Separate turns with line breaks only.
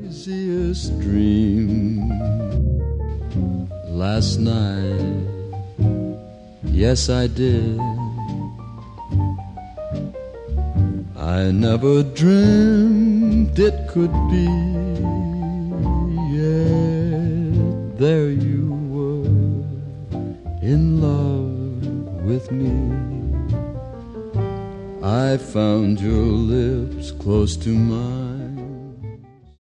craziest dream last night. Yes, I did. I never dreamed it could be. Yet there you were, in love with me. I found your lips close to mine.